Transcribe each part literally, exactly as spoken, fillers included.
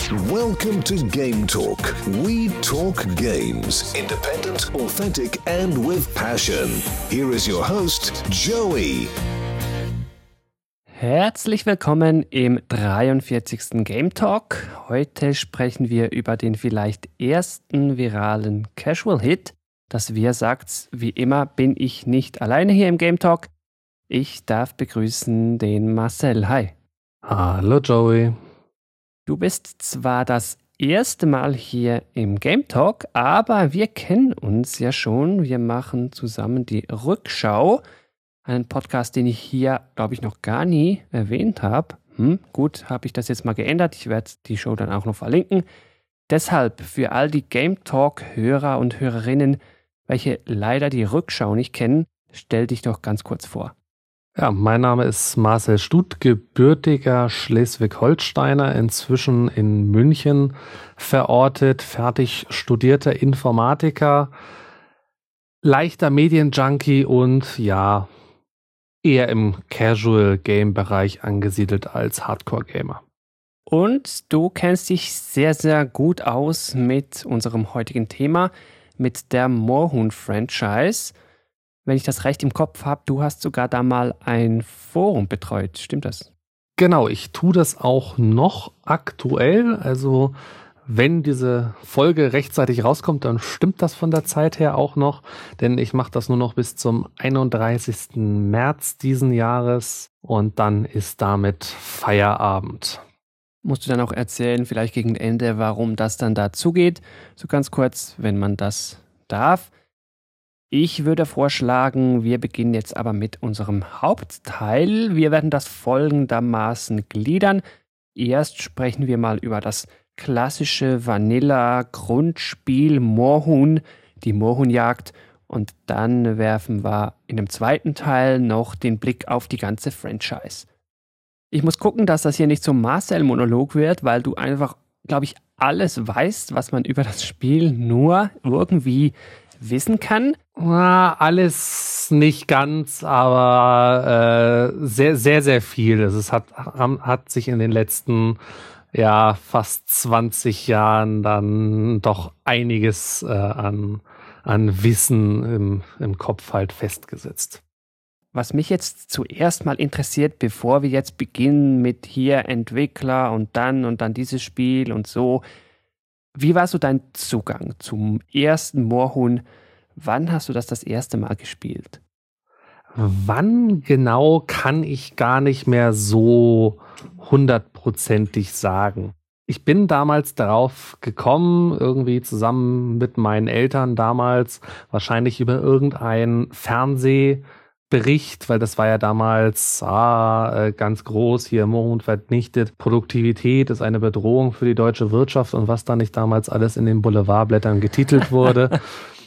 Welcome to Game Talk. We talk games. Independent, authentic and with passion. Here is your host, Joey. Herzlich willkommen im dreiundvierzigsten Game Talk. Heute sprechen wir über den vielleicht ersten viralen Casual-Hit. Das Wir sagt's, wie immer bin ich nicht alleine hier im Game Talk. Ich darf begrüßen den Marcel. Hi. Hallo Joey. Du bist zwar das erste Mal hier im Game Talk, aber wir kennen uns ja schon. Wir machen zusammen die Rückschau. Einen Podcast, den ich hier, glaube ich, noch gar nie erwähnt habe. Hm, gut, habe ich das jetzt mal geändert. Ich werde die Show dann auch noch verlinken. Deshalb für all die Game Talk-Hörer und Hörerinnen, welche leider die Rückschau nicht kennen, stell dich doch ganz kurz vor. Ja, mein Name ist Marcel Stut, gebürtiger Schleswig-Holsteiner, inzwischen in München verortet, fertig studierter Informatiker, leichter Medienjunkie und ja, eher im Casual-Game-Bereich angesiedelt als Hardcore-Gamer. Und du kennst dich sehr, sehr gut aus mit unserem heutigen Thema, mit der Moorhuhn-Franchise. Wenn ich das recht im Kopf habe, du hast sogar da mal ein Forum betreut. Stimmt das? Genau, ich tue das auch noch aktuell. Also wenn diese Folge rechtzeitig rauskommt, dann stimmt das von der Zeit her auch noch. Denn ich mache das nur noch bis zum einunddreißigsten März diesen Jahres. Und dann ist damit Feierabend. Musst du dann auch erzählen, vielleicht gegen Ende, warum das dann dazu geht? So ganz kurz, wenn man das darf. Ich würde vorschlagen, wir beginnen jetzt aber mit unserem Hauptteil. Wir werden das folgendermaßen gliedern. Erst sprechen wir mal über das klassische Vanilla-Grundspiel Moorhuhn, die Moorhuhnjagd. Und dann werfen wir in dem zweiten Teil noch den Blick auf die ganze Franchise. Ich muss gucken, dass das hier nicht zum Marcel-Monolog wird, weil du einfach, glaube ich, alles weißt, was man über das Spiel nur irgendwie wissen kann. Na, alles nicht ganz, aber äh, sehr, sehr, sehr viel. Also es hat, hat sich in den letzten ja, fast zwanzig Jahren dann doch einiges äh, an, an Wissen im, im Kopf halt festgesetzt. Was mich jetzt zuerst mal interessiert, bevor wir jetzt beginnen mit hier Entwickler und dann und dann dieses Spiel und so. Wie war so dein Zugang zum ersten Moorhuhn? Wann hast du das das erste Mal gespielt? Wann genau kann ich gar nicht mehr so hundertprozentig sagen. Ich bin damals darauf gekommen, irgendwie zusammen mit meinen Eltern damals, wahrscheinlich über irgendeinen Fernsehbericht, weil das war ja damals ah, ganz groß, hier Moorhuhn vernichtet, Produktivität ist eine Bedrohung für die deutsche Wirtschaft und was da nicht damals alles in den Boulevardblättern getitelt wurde.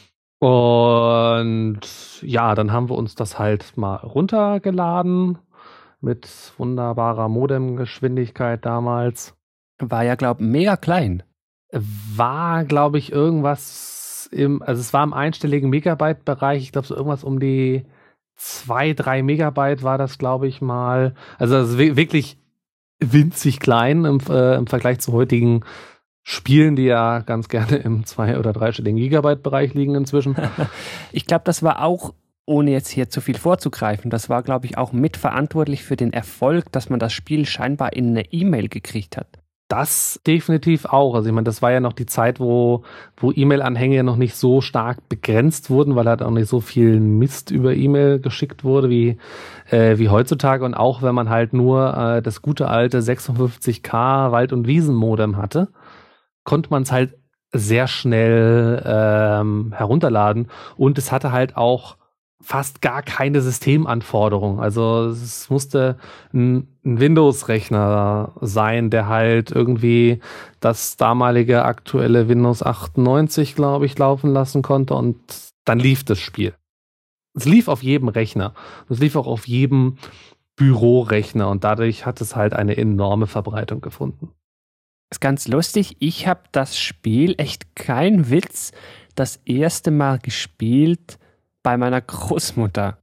Und ja, dann haben wir uns das halt mal runtergeladen mit wunderbarer Modemgeschwindigkeit damals. War ja, glaube ich, mega klein. War, glaube ich, irgendwas im, also es war im einstelligen Megabyte-Bereich, ich glaube so irgendwas um die zwei, drei Megabyte war das, glaube ich mal. Also das ist wirklich winzig klein im, äh, im Vergleich zu heutigen Spielen, die ja ganz gerne im zwei- oder dreistelligen Gigabyte-Bereich liegen inzwischen. Ich glaube, das war auch, ohne jetzt hier zu viel vorzugreifen, das war, glaube ich, auch mitverantwortlich für den Erfolg, dass man das Spiel scheinbar in eine E-Mail gekriegt hat. Das definitiv auch. Also ich meine, das war ja noch die Zeit, wo, wo E-Mail-Anhänge noch nicht so stark begrenzt wurden, weil halt auch nicht so viel Mist über E-Mail geschickt wurde wie, äh, wie heutzutage. Und auch wenn man halt nur äh, das gute alte sechsundfünfzig K Wald- und Wiesen-Modem hatte, konnte man es halt sehr schnell ähm, herunterladen und es hatte halt auch fast gar keine Systemanforderung. Also es musste ein, ein Windows-Rechner sein, der halt irgendwie das damalige aktuelle Windows achtundneunzig, glaube ich, laufen lassen konnte und dann lief das Spiel. Es lief auf jedem Rechner. Es lief auch auf jedem Bürorechner und dadurch hat es halt eine enorme Verbreitung gefunden. Ist ganz lustig, ich habe das Spiel, echt kein Witz, das erste Mal gespielt bei meiner Großmutter.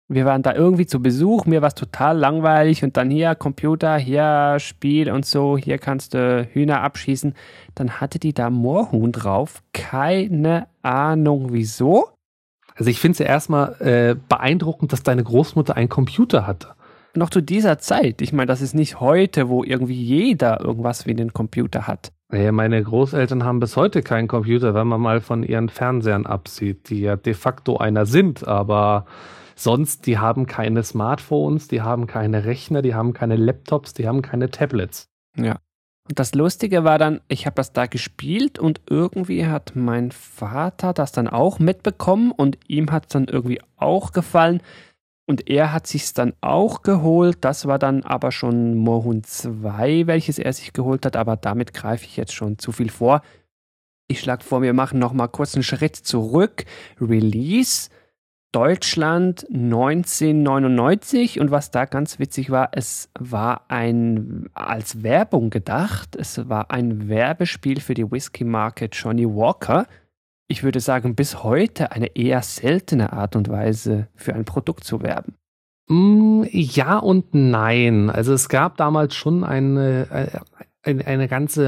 Wir waren da irgendwie zu Besuch, mir war es total langweilig und dann hier Computer, hier Spiel und so, hier kannst du Hühner abschießen. Dann hatte die da Moorhuhn drauf, keine Ahnung wieso. Also ich finde es ja erstmal äh, beeindruckend, dass deine Großmutter einen Computer hatte. Noch zu dieser Zeit, ich meine, das ist nicht heute, wo irgendwie jeder irgendwas wie einen Computer hat. Ja, meine Großeltern haben bis heute keinen Computer, wenn man mal von ihren Fernsehern absieht, die ja de facto einer sind, aber sonst, die haben keine Smartphones, die haben keine Rechner, die haben keine Laptops, die haben keine Tablets. Ja. Und das Lustige war dann, ich habe das da gespielt und irgendwie hat mein Vater das dann auch mitbekommen und ihm hat es dann irgendwie auch gefallen und er hat sich's dann auch geholt. Das war dann aber schon Moorhuhn zwei, welches er sich geholt hat, aber damit greife ich jetzt schon zu viel vor. Ich schlage vor, wir machen nochmal kurz einen Schritt zurück. Release Deutschland neunzehnhundertneunundneunzig und was da ganz witzig war, es war ein als Werbung gedacht, es war ein Werbespiel für die Whisky-Marke Johnny Walker. Ich würde sagen, bis heute eine eher seltene Art und Weise für ein Produkt zu werben. Mm, ja und nein. Also es gab damals schon eine, eine, eine ganze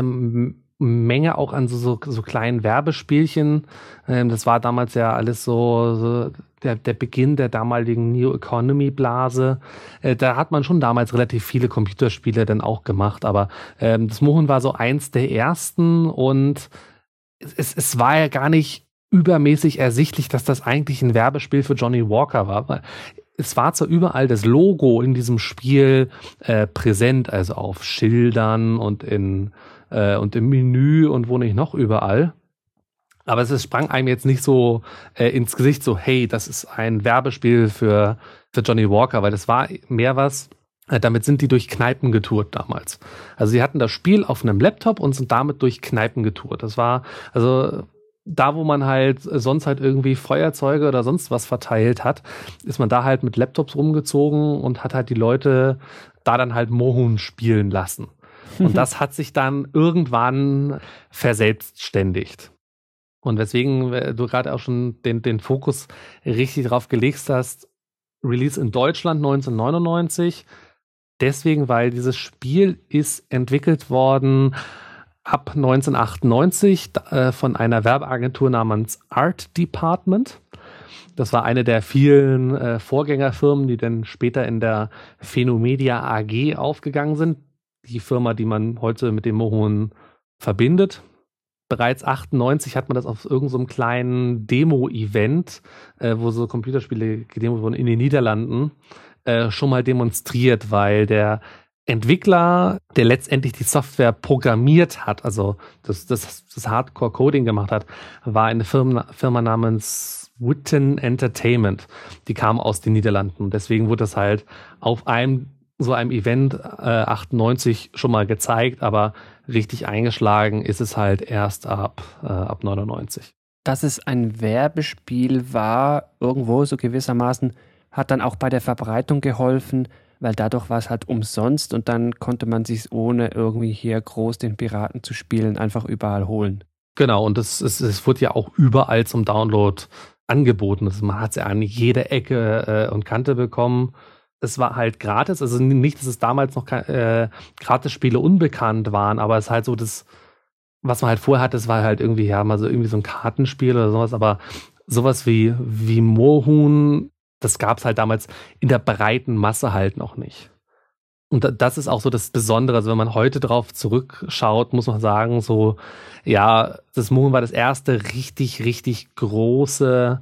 Menge auch an so, so, so kleinen Werbespielchen. Ähm, das war damals ja alles so, so der, der Beginn der damaligen New Economy Blase. Äh, da hat man schon damals relativ viele Computerspiele dann auch gemacht, aber ähm, das Moorhuhn war so eins der ersten und es, es war ja gar nicht übermäßig ersichtlich, dass das eigentlich ein Werbespiel für Johnny Walker war, weil es war zwar überall das Logo in diesem Spiel äh, präsent, also auf Schildern und in äh, und im Menü und wo nicht noch überall. Aber es sprang einem jetzt nicht so äh, ins Gesicht, so hey, das ist ein Werbespiel für, für Johnny Walker, weil das war mehr was, äh, damit sind die durch Kneipen getourt damals. Also sie hatten das Spiel auf einem Laptop und sind damit durch Kneipen getourt. Das war, also da, wo man halt sonst halt irgendwie Feuerzeuge oder sonst was verteilt hat, ist man da halt mit Laptops rumgezogen und hat halt die Leute da dann halt Moorhuhn spielen lassen. Und das hat sich dann irgendwann verselbstständigt. Und weswegen du gerade auch schon den, den Fokus richtig drauf gelegt hast, Release in Deutschland neunzehnhundertneunundneunzig. Deswegen, weil dieses Spiel ist entwickelt worden ab neunzehnhundertachtundneunzig äh, von einer Werbeagentur namens Art Department. Das war eine der vielen äh, Vorgängerfirmen, die dann später in der Phenomedia A G aufgegangen sind. Die Firma, die man heute mit dem Moorhuhn verbindet. Bereits achtundneunzig hat man das auf irgendeinem so kleinen Demo-Event, äh, wo so Computerspiele gedemot wurden in den Niederlanden, äh, schon mal demonstriert, weil der Entwickler, der letztendlich die Software programmiert hat, also das, das, das Hardcore-Coding gemacht hat, war eine Firma, Firma namens Witten Entertainment. Die kam aus den Niederlanden. Deswegen wurde das halt auf einem so einem Event äh, achtundneunzig schon mal gezeigt, aber richtig eingeschlagen ist es halt erst ab, äh, ab neunundneunzig. Dass es ein Werbespiel war, irgendwo so gewissermaßen, hat dann auch bei der Verbreitung geholfen, weil dadurch war es halt umsonst und dann konnte man sich ohne irgendwie hier groß den Piraten zu spielen einfach überall holen. Genau, und es, es, es wurde ja auch überall zum Download angeboten. Also man hat es ja an jeder Ecke äh, und Kante bekommen. Es war halt gratis, also nicht, dass es damals noch äh, Gratis-Spiele unbekannt waren, aber es ist halt so, das, was man halt vorher hatte, das war halt irgendwie, ja, mal so irgendwie so ein Kartenspiel oder sowas, aber sowas wie, wie Moorhuhn, das gab es halt damals in der breiten Masse halt noch nicht. Und das ist auch so das Besondere, also wenn man heute drauf zurückschaut, muss man sagen, so, ja, das Moorhuhn war das erste richtig, richtig große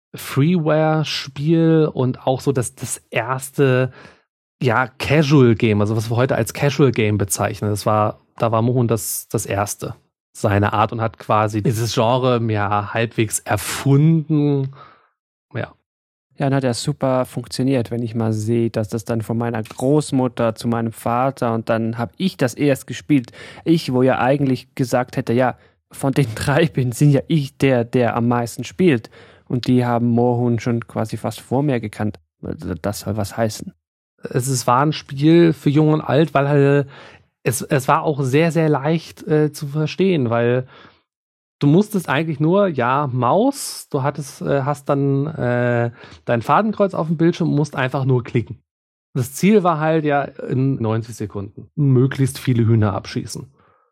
Freeware-Spiel und auch so das, das erste, ja, Casual-Game, also was wir heute als Casual-Game bezeichnen. Das war, da war Moorhuhn das, das erste seiner Art und hat quasi dieses Genre ja halbwegs erfunden. Ja. Ja, dann hat er super funktioniert, wenn ich mal sehe, dass das dann von meiner Großmutter zu meinem Vater und dann habe ich das erst gespielt. Ich, wo ja eigentlich gesagt hätte, ja, von den drei bin, sind ja ich der, der am meisten spielt. Und die haben Moorhuhn schon quasi fast vor mir gekannt. Das soll was heißen. Es, es war ein Spiel für Jung und Alt, weil halt, es, es war auch sehr, sehr leicht äh, zu verstehen, weil Du musstest eigentlich nur, ja, Maus, du hattest, äh, hast dann äh, dein Fadenkreuz auf dem Bildschirm und musst einfach nur klicken. Das Ziel war halt ja in neunzig Sekunden möglichst viele Hühner abschießen.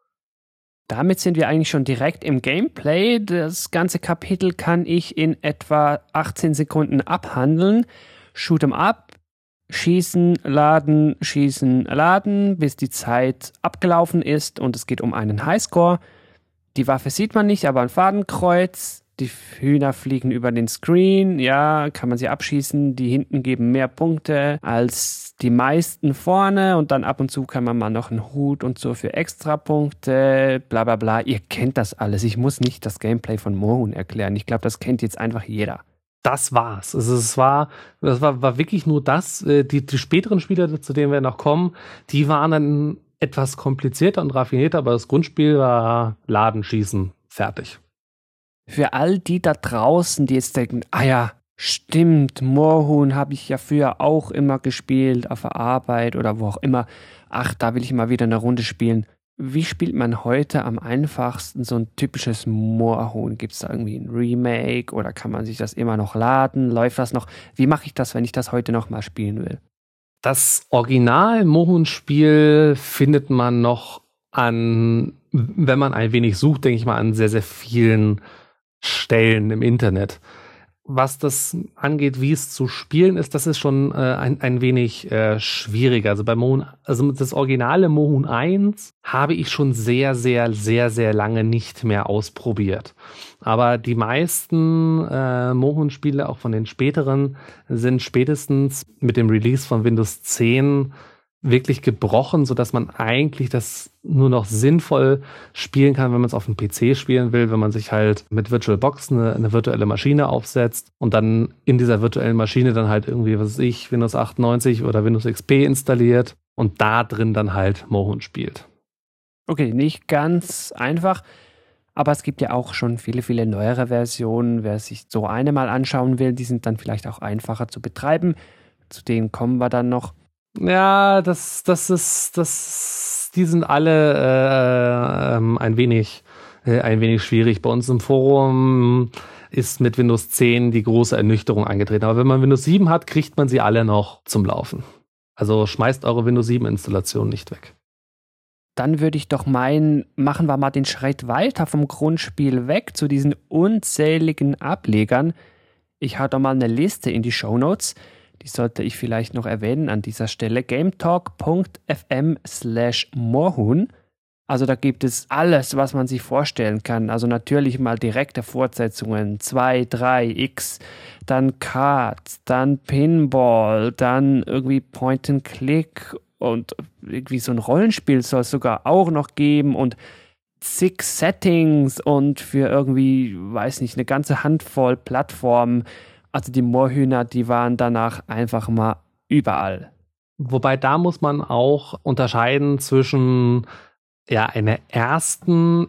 Damit sind wir eigentlich schon direkt im Gameplay. Das ganze Kapitel kann ich in etwa achtzehn Sekunden abhandeln. Shoot 'em up, schießen, laden, schießen, laden, bis die Zeit abgelaufen ist und es geht um einen Highscore. Die Waffe sieht man nicht, aber ein Fadenkreuz. Die Hühner fliegen über den Screen. Ja, kann man sie abschießen. Die hinten geben mehr Punkte als die meisten vorne. Und dann ab und zu kann man mal noch einen Hut und so für Extrapunkte. Bla bla bla. Ihr kennt das alles. Ich muss nicht das Gameplay von Moorhuhn erklären. Ich glaube, das kennt jetzt einfach jeder. Das war's. Also es war, das war, war wirklich nur das. Die, die späteren Spiele, zu denen wir noch kommen, die waren dann etwas komplizierter und raffinierter, aber das Grundspiel war Laden, Schießen, fertig. Für all die da draußen, die jetzt denken, ah ja, stimmt, Moorhuhn habe ich ja früher auch immer gespielt, auf der Arbeit oder wo auch immer. Ach, da will ich mal wieder eine Runde spielen. Wie spielt man heute am einfachsten so ein typisches Moorhuhn? Gibt es da irgendwie ein Remake oder kann man sich das immer noch laden? Läuft das noch? Wie mache ich das, wenn ich das heute noch mal spielen will? Das Original-Moorhuhn-Spiel findet man noch an, wenn man ein wenig sucht, denke ich mal, an sehr, sehr vielen Stellen im Internet. Was das angeht, wie es zu spielen ist, das ist schon äh, ein, ein wenig äh, schwieriger. Also bei Moorhuhn, also das originale Moorhuhn eins habe ich schon sehr, sehr, sehr, sehr lange nicht mehr ausprobiert. Aber die meisten äh, Moorhuhn-Spiele, auch von den späteren, sind spätestens mit dem Release von Windows zehn wirklich gebrochen, sodass man eigentlich das nur noch sinnvoll spielen kann, wenn man es auf dem P C spielen will, wenn man sich halt mit VirtualBox eine, eine virtuelle Maschine aufsetzt und dann in dieser virtuellen Maschine dann halt irgendwie, was weiß ich, Windows achtundneunzig oder Windows X P installiert und da drin dann halt Moorhuhn spielt. Okay, nicht ganz einfach, aber es gibt ja auch schon viele, viele neuere Versionen. Wer sich so eine mal anschauen will, die sind dann vielleicht auch einfacher zu betreiben. Zu denen kommen wir dann noch. Ja, das, das ist, das, die sind alle äh, ähm, ein wenig, äh, ein wenig schwierig. Bei uns im Forum ist mit Windows zehn die große Ernüchterung eingetreten. Aber wenn man Windows sieben hat, kriegt man sie alle noch zum Laufen. Also schmeißt eure Windows sieben Installation nicht weg. Dann würde ich doch meinen, machen wir mal den Schritt weiter vom Grundspiel weg zu diesen unzähligen Ablegern. Ich hau doch mal eine Liste in die Shownotes. Die sollte ich vielleicht noch erwähnen an dieser Stelle. gametalk.fm slash Moorhuhn. Also da gibt es alles, was man sich vorstellen kann. Also natürlich mal direkte Fortsetzungen. zwei, drei, X, dann Kart, dann Pinball, dann irgendwie Point and Click und irgendwie so ein Rollenspiel soll es sogar auch noch geben und zig Settings und für irgendwie, weiß nicht, eine ganze Handvoll Plattformen. Also die Moorhühner, die waren danach einfach mal überall. Wobei da muss man auch unterscheiden zwischen ja einer ersten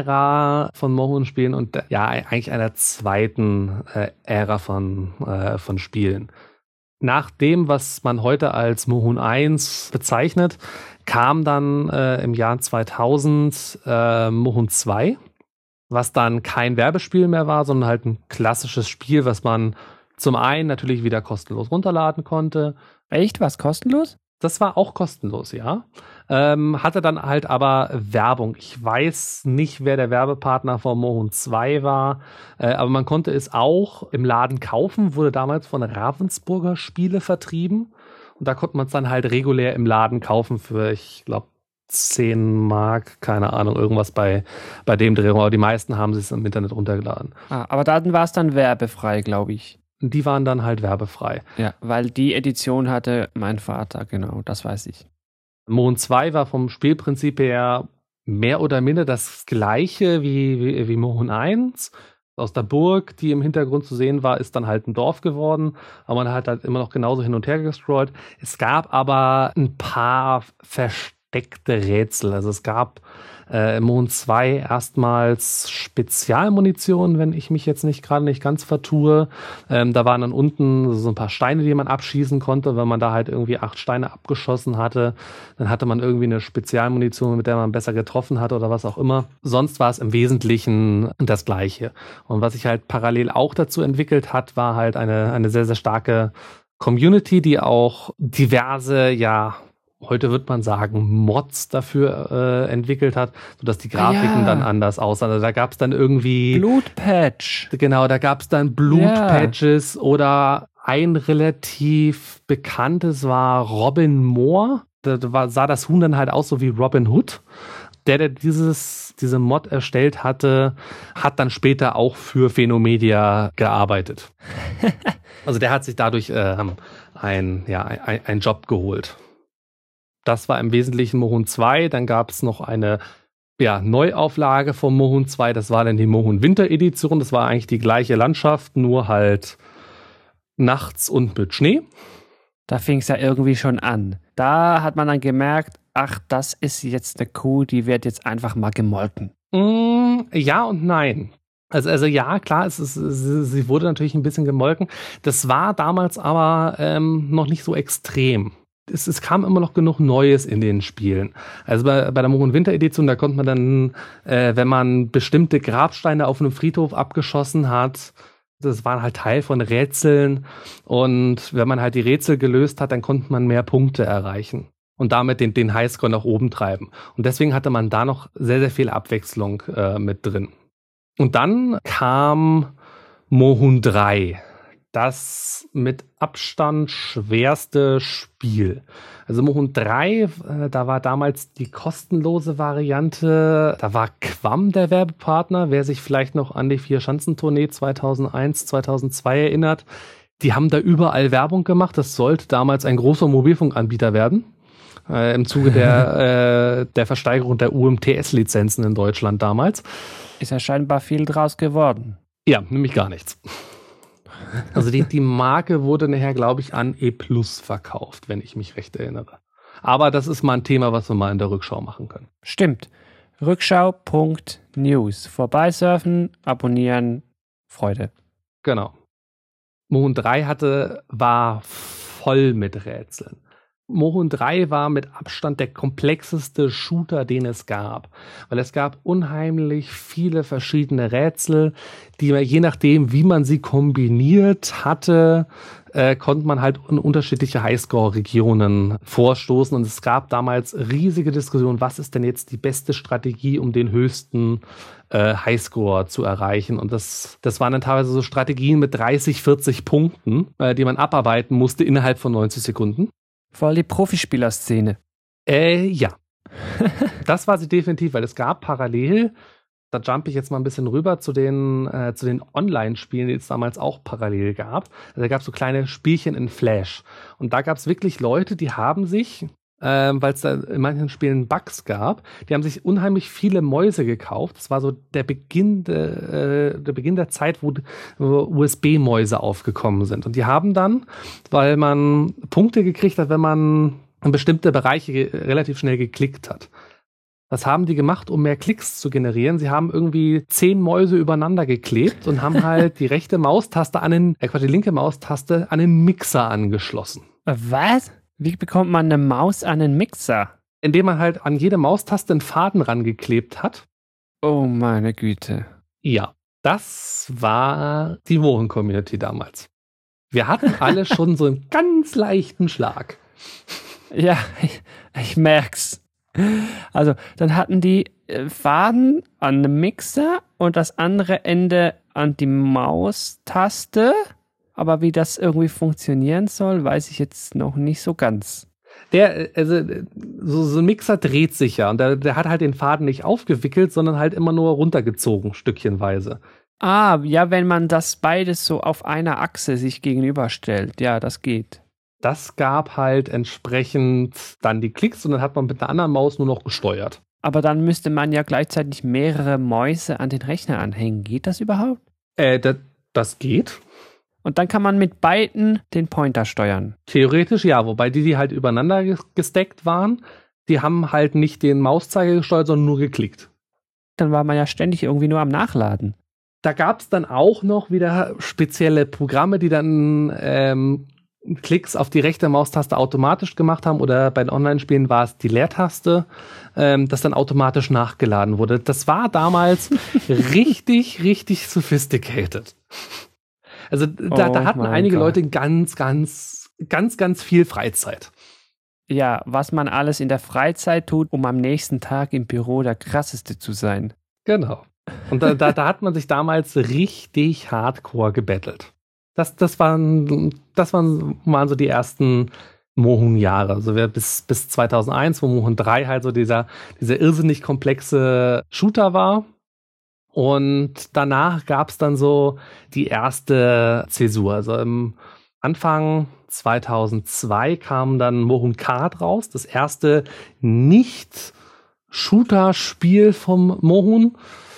Ära von Moorhuhn-Spielen und ja eigentlich einer zweiten äh, Ära von, äh, von Spielen. Nach dem, was man heute als Moorhuhn eins bezeichnet, kam dann äh, im Jahr zweitausend äh, Moorhuhn zwei. Was dann kein Werbespiel mehr war, sondern halt ein klassisches Spiel, was man zum einen natürlich wieder kostenlos runterladen konnte. Echt? Was kostenlos? Das war auch kostenlos, ja. Ähm, hatte dann halt aber Werbung. Ich weiß nicht, wer der Werbepartner von Moorhuhn zwei war, äh, aber man konnte es auch im Laden kaufen, wurde damals von Ravensburger Spiele vertrieben. Und da konnte man es dann halt regulär im Laden kaufen für, ich glaube, zehn Mark, keine Ahnung, irgendwas bei, bei dem Dreh. Aber die meisten haben es im Internet runtergeladen. Ah, aber da war es dann werbefrei, glaube ich. Die waren dann halt werbefrei. Ja, weil die Edition hatte mein Vater, genau, das weiß ich. Moorhuhn zwei war vom Spielprinzip her mehr oder minder das gleiche wie, wie, wie Moorhuhn eins. Aus der Burg, die im Hintergrund zu sehen war, ist dann halt ein Dorf geworden, aber man hat halt immer noch genauso hin und her gescrollt. Es gab aber ein paar Verstärkungen versteckte Rätsel. Also es gab äh, im Mohn zwei erstmals Spezialmunition, wenn ich mich jetzt nicht gerade nicht ganz vertue. Ähm, da waren dann unten so ein paar Steine, die man abschießen konnte. Wenn man da halt irgendwie acht Steine abgeschossen hatte, dann hatte man irgendwie eine Spezialmunition, mit der man besser getroffen hat oder was auch immer. Sonst war es im Wesentlichen das Gleiche. Und was sich halt parallel auch dazu entwickelt hat, war halt eine, eine sehr, sehr starke Community, die auch diverse, ja, heute wird man sagen, Mods dafür äh, entwickelt hat, sodass die Grafiken ah, ja. dann anders aussahen. Also da gab es dann irgendwie Blutpatch. Genau, da gab es dann Blutpatches ja. oder ein relativ bekanntes war Robin Moore. Da war, sah das Huhn dann halt aus so wie Robin Hood. Der, der dieses, diese Mod erstellt hatte, hat dann später auch für Phenomedia gearbeitet. Also der hat sich dadurch äh, ein, ja, ein, ein Job geholt. Das war im Wesentlichen Mohun zwei. Dann gab es noch eine ja, Neuauflage von Mohun zwei. Das war dann die Mohun Winter Edition. Das war eigentlich die gleiche Landschaft, nur halt nachts und mit Schnee. Da fing es ja irgendwie schon an. Da hat man dann gemerkt, ach, das ist jetzt eine Kuh, die wird jetzt einfach mal gemolken. Mm, ja und nein. Also, also ja, klar, es ist, sie wurde natürlich ein bisschen gemolken. Das war damals aber ähm, noch nicht so extrem. Es, es kam immer noch genug Neues in den Spielen. Also bei, bei der Mohun Winter Edition, da konnte man dann, äh, wenn man bestimmte Grabsteine auf einem Friedhof abgeschossen hat, das waren halt Teil von Rätseln. Und wenn man halt die Rätsel gelöst hat, dann konnte man mehr Punkte erreichen. Und damit den, den Highscore nach oben treiben. Und deswegen hatte man da noch sehr, sehr viel Abwechslung äh, mit drin. Und dann kam Mohun drei. Das mit Abstand schwerste Spiel. Also Mohun drei, äh, da war damals die kostenlose Variante. Da war Quam der Werbepartner. Wer sich vielleicht noch an die Vier-Schanzentournee zweitausendeins, zweitausendzwei erinnert. Die haben da überall Werbung gemacht. Das sollte damals ein großer Mobilfunkanbieter werden. Äh, im Zuge der, äh, der Versteigerung der U M T S-Lizenzen in Deutschland damals. Ist ja scheinbar viel draus geworden. Ja, nämlich gar nichts. Also die, die Marke wurde nachher, glaube ich, an E Plus verkauft, wenn ich mich recht erinnere. Aber das ist mal ein Thema, was wir mal in der Rückschau machen können. Stimmt. Rückschau Punkt news. Vorbeisurfen, abonnieren, Freude. Genau. Mohun drei hatte, war voll mit Rätseln. Mohun drei war mit Abstand der komplexeste Shooter, den es gab. Weil es gab unheimlich viele verschiedene Rätsel, die man, je nachdem, wie man sie kombiniert hatte, äh, konnte man halt in unterschiedliche Highscore-Regionen vorstoßen. Und es gab damals riesige Diskussionen, was ist denn jetzt die beste Strategie, um den höchsten äh, Highscore zu erreichen. Und das, das waren dann teilweise so Strategien mit dreißig, vierzig Punkten, äh, die man abarbeiten musste innerhalb von neunzig Sekunden. Voll die Profispielerszene. Äh, ja. Das war sie definitiv, weil es gab parallel, da jumpe ich jetzt mal ein bisschen rüber zu den, äh, zu den Online-Spielen, die es damals auch parallel gab. Also da gab es so kleine Spielchen in Flash. Und da gab es wirklich Leute, die haben sich, äh, weil es da in manchen Spielen Bugs gab, die haben sich unheimlich viele Mäuse gekauft. Das war so der Beginn, de, äh, der Beginn der Zeit, wo, wo U S B-Mäuse aufgekommen sind. Und die haben dann, weil man Punkte gekriegt hat, wenn man in bestimmte Bereiche relativ schnell geklickt hat. Was haben die gemacht, um mehr Klicks zu generieren? Sie haben irgendwie zehn Mäuse übereinander geklebt und haben halt die rechte Maustaste an den, äh, die linke Maustaste an den Mixer angeschlossen. Was? Wie bekommt man eine Maus an einen Mixer? Indem man halt an jede Maustaste einen Faden rangeklebt hat. Oh meine Güte. Ja, das war die Mohun-Community damals. Wir hatten alle schon so einen ganz leichten Schlag. Ja, ich, ich merk's. Also, dann hatten die Faden an einem Mixer und das andere Ende an die Maustaste. Aber wie das irgendwie funktionieren soll, weiß ich jetzt noch nicht so ganz. Der, also, so, so ein Mixer dreht sich ja und der, der hat halt den Faden nicht aufgewickelt, sondern halt immer nur runtergezogen, stückchenweise. Ah, ja, wenn man das beides so auf einer Achse sich gegenüberstellt. Ja, das geht. Das gab halt entsprechend dann die Klicks und dann hat man mit einer anderen Maus nur noch gesteuert. Aber dann müsste man ja gleichzeitig mehrere Mäuse an den Rechner anhängen. Geht das überhaupt? Äh, das, das geht. Und dann kann man mit beiden den Pointer steuern. Theoretisch ja, wobei die, die halt übereinander gesteckt waren, die haben halt nicht den Mauszeiger gesteuert, sondern nur geklickt. Dann war man ja ständig irgendwie nur am Nachladen. Da gab es dann auch noch wieder spezielle Programme, die dann ähm, Klicks auf die rechte Maustaste automatisch gemacht haben, oder bei den Online-Spielen war es die Leertaste, ähm, das dann automatisch nachgeladen wurde. Das war damals richtig, richtig sophisticated. Also da, Oh da hatten mein einige Gott. Leute ganz, ganz, ganz, ganz viel Freizeit. Ja, was man alles in der Freizeit tut, um am nächsten Tag im Büro der Krasseste zu sein. Genau. Und da, da, da hat man sich damals richtig hardcore gebettelt. Das, das, waren, das waren, waren so die ersten Mohun-Jahre. Also wir bis, bis zweitausendeins, wo Mohun drei halt so dieser, dieser irrsinnig komplexe Shooter war. Und danach gab es dann so die erste Zäsur. Also im Anfang zweitausendzwei kam dann Mohun Kart raus. Das erste Nicht-Shooter-Spiel vom Mohun.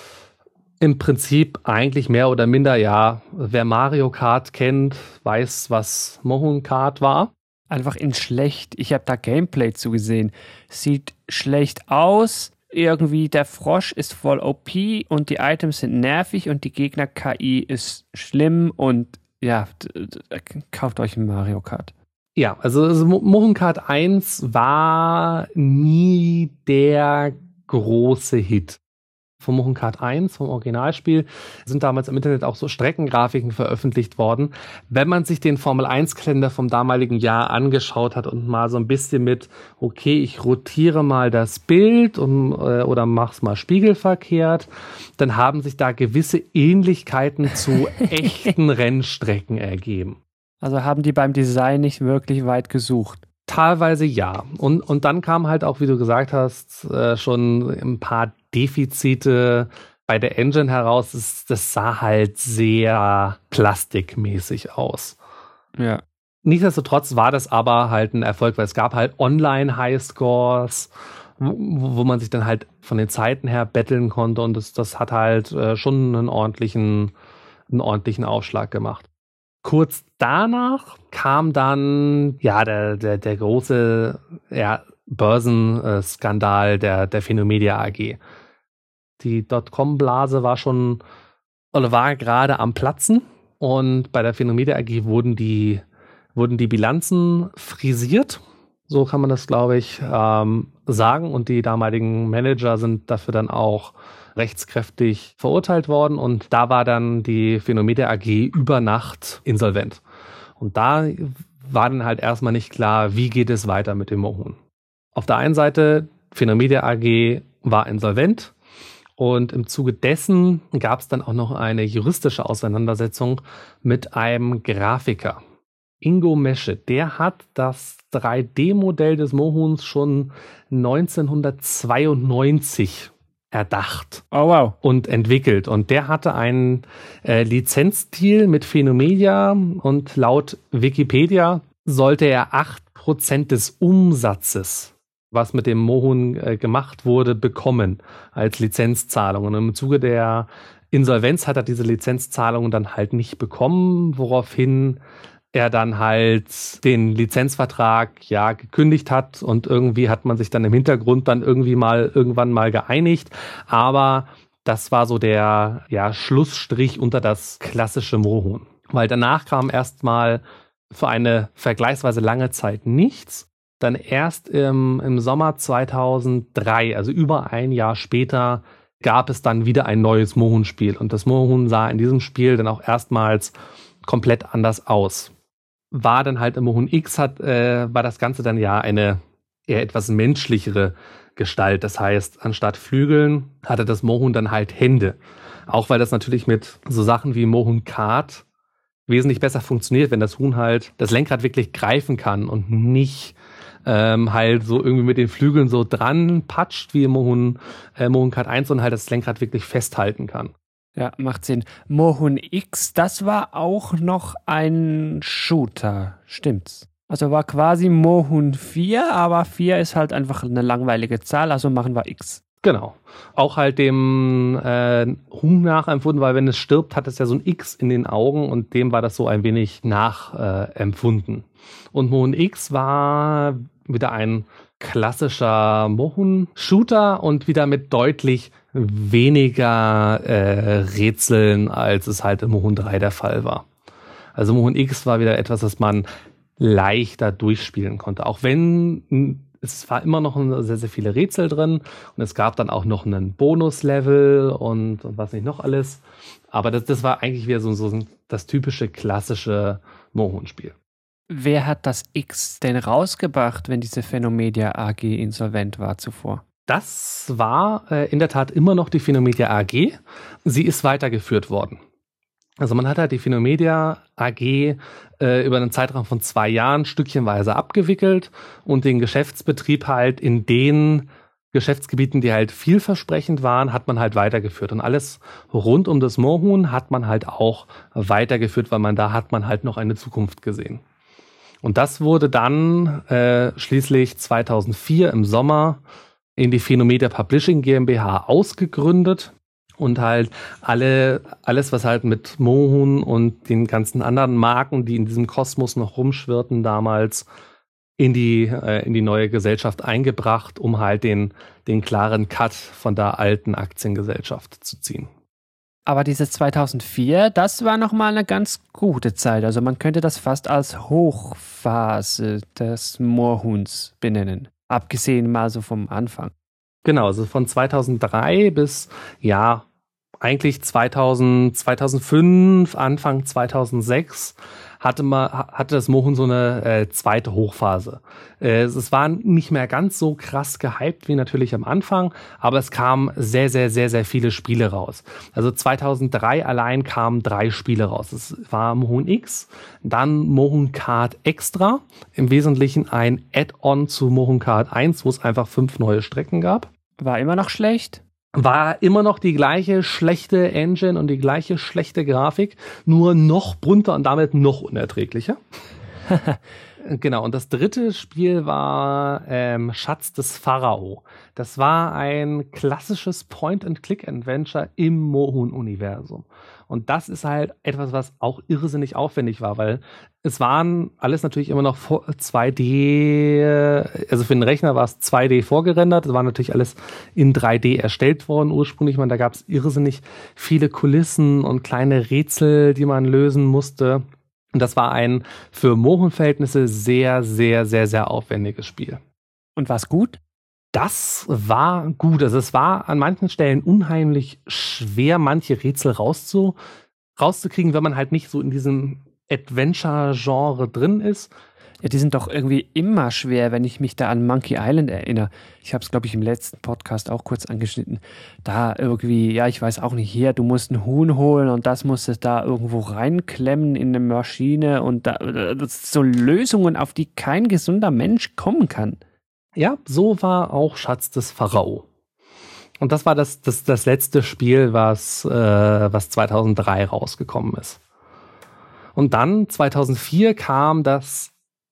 Im Prinzip eigentlich mehr oder minder, ja, wer Mario Kart kennt, weiß, was Mohun Kart war. Einfach in schlecht. Ich habe da Gameplay zugesehen. Sieht schlecht aus. Irgendwie der Frosch ist voll O P und die Items sind nervig und die Gegner-K I ist schlimm und ja, d- d- kauft euch ein Mario Kart. Ja, also, also Mo- Mohun Kart eins war nie der große Hit. Vom Mohun Kart eins, vom Originalspiel, sind damals im Internet auch so Streckengrafiken veröffentlicht worden. Wenn man sich den Formel eins Kalender vom damaligen Jahr angeschaut hat und mal so ein bisschen mit, okay, ich rotiere mal das Bild und, äh, oder mach's mal spiegelverkehrt, dann haben sich da gewisse Ähnlichkeiten zu echten Rennstrecken ergeben. Also haben die beim Design nicht wirklich weit gesucht. Teilweise ja. Und, und dann kam halt auch, wie du gesagt hast, äh, schon ein paar Defizite bei der Engine heraus. Das, das sah halt sehr plastikmäßig aus. Ja. Nichtsdestotrotz war das aber halt ein Erfolg, weil es gab halt Online-Highscores, wo, wo man sich dann halt von den Zeiten her betteln konnte, und das, das hat halt äh, schon einen ordentlichen, einen ordentlichen Aufschlag gemacht. Kurz danach kam dann ja der, der, der große ja, Börsenskandal der, der Phenomedia A G. Die Dotcom-Blase war schon oder war gerade am Platzen, und bei der Phenomedia A G wurden die, wurden die Bilanzen frisiert. So kann man das, glaube ich, ähm, sagen. Und die damaligen Manager sind dafür dann auch rechtskräftig verurteilt worden, und da war dann die Phenomedia A G über Nacht insolvent. Und da war dann halt erstmal nicht klar, wie geht es weiter mit dem Mohun. Auf der einen Seite, Phenomedia A G war insolvent, und im Zuge dessen gab es dann auch noch eine juristische Auseinandersetzung mit einem Grafiker. Ingo Mesche, der hat das drei D Modell des Mohuns schon neunzehnhundertzweiundneunzig erdacht Oh wow. und entwickelt. Und der hatte einen äh, Lizenzdeal mit Phenomedia, und laut Wikipedia sollte er acht Prozent des Umsatzes, was mit dem Mohun äh, gemacht wurde, bekommen als Lizenzzahlung. Und im Zuge der Insolvenz hat er diese Lizenzzahlungen dann halt nicht bekommen, woraufhin er dann halt den Lizenzvertrag ja gekündigt hat, und irgendwie hat man sich dann im Hintergrund dann irgendwie mal irgendwann mal geeinigt, aber das war so der ja Schlussstrich unter das klassische Mohun, weil danach kam erstmal für eine vergleichsweise lange Zeit nichts. Dann erst im, im Sommer zweitausenddrei, also über ein Jahr später, gab es dann wieder ein neues Mohun-Spiel, und das Mohun sah in diesem Spiel dann auch erstmals komplett anders aus. War dann halt im Mohun X, hat, äh, war das Ganze dann ja eine eher etwas menschlichere Gestalt. Das heißt, anstatt Flügeln hatte das Mohun dann halt Hände. Auch weil das natürlich mit so Sachen wie Mohun Kart wesentlich besser funktioniert, wenn das Huhn halt das Lenkrad wirklich greifen kann und nicht ähm, halt so irgendwie mit den Flügeln so dran patscht wie im Mohun, äh, Mohun Kart eins, und halt das Lenkrad wirklich festhalten kann. Ja, macht Sinn. Mohun X, das war auch noch ein Shooter, stimmt's? Also war quasi Mohun vier, aber vier ist halt einfach eine langweilige Zahl, also machen wir X. Genau. Auch halt dem äh, Huhn nachempfunden, weil wenn es stirbt, hat es ja so ein X in den Augen, und dem war das so ein wenig nachempfunden. Äh, und Mohun X war wieder ein klassischer Mohun-Shooter und wieder mit deutlich weniger äh, Rätseln, als es halt im Mohun drei der Fall war. Also Mohun X war wieder etwas, das man leichter durchspielen konnte. Auch wenn es war immer noch sehr, sehr viele Rätsel drin und es gab dann auch noch einen Bonuslevel und, und was nicht noch alles. Aber das, das war eigentlich wieder so, so das typische klassische Mohun-Spiel. Wer hat das X denn rausgebracht, wenn diese Phenomedia A G insolvent war zuvor? Das war äh, in der Tat immer noch die Phenomedia A G. Sie ist weitergeführt worden. Also man hat halt die Phenomedia A G äh, über einen Zeitraum von zwei Jahren stückchenweise abgewickelt und den Geschäftsbetrieb halt in den Geschäftsgebieten, die halt vielversprechend waren, hat man halt weitergeführt. Und alles rund um das Mohun hat man halt auch weitergeführt, weil man da hat man halt noch eine Zukunft gesehen. Und das wurde dann äh, schließlich zweitausendvier im Sommer in die Phenomedia Publishing GmbH ausgegründet und halt alle alles, was halt mit Mohun und den ganzen anderen Marken, die in diesem Kosmos noch rumschwirrten damals, in die äh, in die neue Gesellschaft eingebracht, um halt den den klaren Cut von der alten Aktiengesellschaft zu ziehen. Aber dieses zweitausendvier, das war nochmal eine ganz gute Zeit. Also man könnte das fast als Hochphase des Mohuns benennen. Abgesehen mal so vom Anfang. Genau, also von zweitausenddrei bis, ja, eigentlich zweitausend, zweitausendfünf, Anfang zweitausendsechs hatte man, hatte das Mohun so eine äh, zweite Hochphase. Äh, es war nicht mehr ganz so krass gehypt wie natürlich am Anfang, aber es kamen sehr, sehr, sehr, sehr viele Spiele raus. Also zweitausenddrei allein kamen drei Spiele raus. Es war Mohun X, dann Mohun Card Extra, im Wesentlichen ein Add-on zu Mohun Card eins, wo es einfach fünf neue Strecken gab. War immer noch schlecht? War immer noch die gleiche schlechte Engine und die gleiche schlechte Grafik, nur noch bunter und damit noch unerträglicher. Genau, und das dritte Spiel war ähm, Schatz des Pharao. Das war ein klassisches Point-and-Click-Adventure im Mohun-Universum. Und das ist halt etwas, was auch irrsinnig aufwendig war, weil es waren alles natürlich immer noch zwei D, also für den Rechner war es zwei D vorgerendert, es war natürlich alles in drei D erstellt worden ursprünglich. Man, da gab es irrsinnig viele Kulissen und kleine Rätsel, die man lösen musste. Und das war ein für Mohun-Verhältnisse sehr, sehr, sehr, sehr aufwendiges Spiel. Und war's gut? Das war gut. Also es war an manchen Stellen unheimlich schwer, manche Rätsel rauszu, rauszukriegen, wenn man halt nicht so in diesem Adventure-Genre drin ist. Ja, die sind doch irgendwie immer schwer, wenn ich mich da an Monkey Island erinnere. Ich habe es, glaube ich, im letzten Podcast auch kurz angeschnitten. Da irgendwie, ja, ich weiß auch nicht, hier, du musst einen Huhn holen und das musst du da irgendwo reinklemmen in eine Maschine und da, das sind so Lösungen, auf die kein gesunder Mensch kommen kann. Ja, so war auch Schatz des Pharao. Und das war das, das, das letzte Spiel, was, äh, was zweitausenddrei rausgekommen ist. Und dann, zweitausendvier, kam das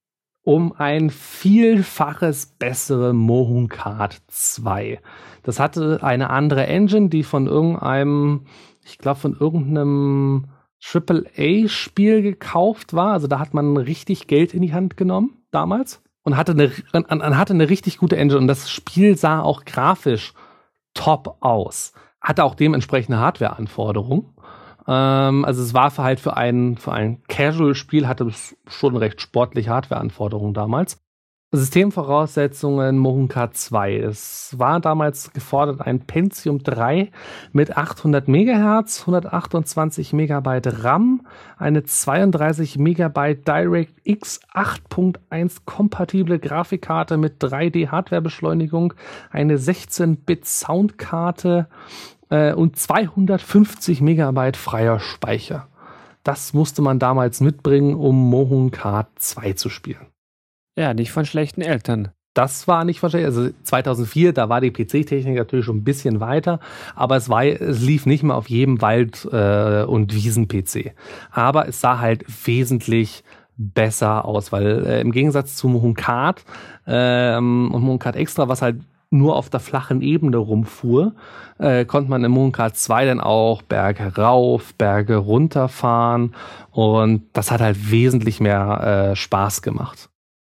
um ein Vielfaches bessere Mohun Card zwei. Das hatte eine andere Engine, die von irgendeinem, ich glaube von irgendeinem Triple A Spiel gekauft war. Also da hat man richtig Geld in die Hand genommen damals und hatte eine, hatte eine richtig gute Engine. Und das Spiel sah auch grafisch top aus. Hatte auch dementsprechende Hardware-Anforderungen. Ähm, also es war für halt für ein, für ein Casual-Spiel, hatte es schon recht sportliche Hardware-Anforderungen damals. Systemvoraussetzungen Mohun Card zwei. Es war damals gefordert ein Pentium drei mit achthundert Megahertz, hundertachtundzwanzig Megabyte RAM, eine zweiunddreißig Megabyte DirectX acht Punkt eins kompatible Grafikkarte mit drei D Hardwarebeschleunigung, eine sechzehn Bit Soundkarte äh, und zweihundertfünfzig Megabyte freier Speicher. Das musste man damals mitbringen, um Mohun Card zwei zu spielen. Ja, nicht von schlechten Eltern. Das war nicht von schlechten, also zweitausendvier, da war die P C-Technik natürlich schon ein bisschen weiter, aber es, war, es lief nicht mehr auf jedem Wald- äh, und Wiesen-P C. Aber es sah halt wesentlich besser aus, weil äh, im Gegensatz zu Mohun Card ähm, und Mohun Card Extra, was halt nur auf der flachen Ebene rumfuhr, äh, konnte man im Mohun Card zwei dann auch Berge rauf, Berge runterfahren und das hat halt wesentlich mehr äh, Spaß gemacht.